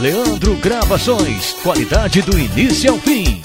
Leandro Gravações, qualidade do início ao fim.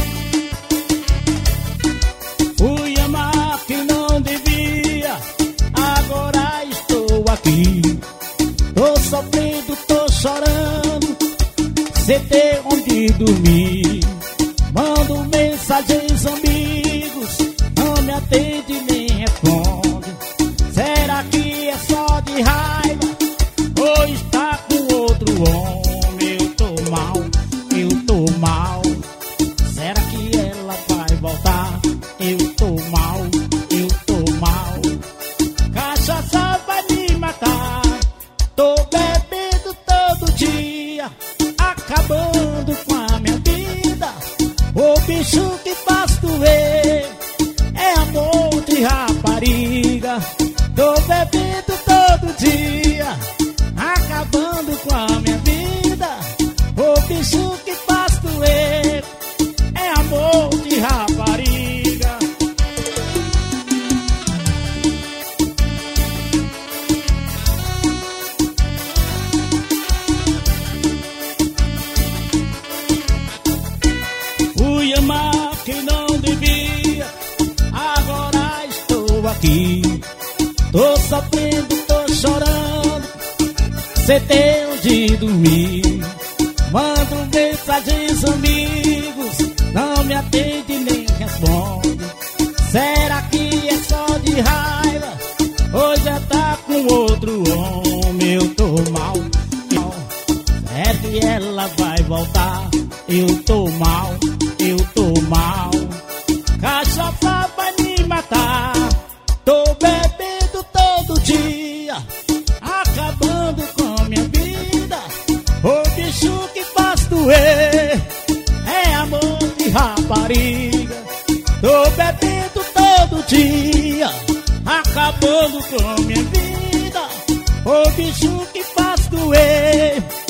Fui amar quem não devia, agora estou aqui. Tô sofrendo, tô chorando, sem ter onde dormir. Mando mensagens, amigos, não me atende nem responde. Será que é só de raiva ou está com outro homem? Eu tô mal, eu tô mal. Será que ela vai voltar? Eu tô mal, eu tô mal. Cachaça vai me matar. Tô bebendo todo dia, acabando com a minha vida. O bicho que faz doer é amor de rapariga. Tô bebendo todo dia, acabando com a minha vida. O bicho que faz doer é amor de rapariga. Fui amar quem não devia, agora estou aqui. Tô sofrendo, tô chorando, sem ter onde dormir. Mando mensagens, amigos, não me atende nem responde. Será que é só de raiva ou já tá com outro homem? Eu tô mal, será que ela vai voltar? Eu tô mal, eu tô mal. Cachaça vai me matar. Tô bebendo todo dia, acabando com minha vida. O bicho que faz doer é amor de rapariga. Tô bebendo todo dia, acabando com minha vida. O bicho que faz doer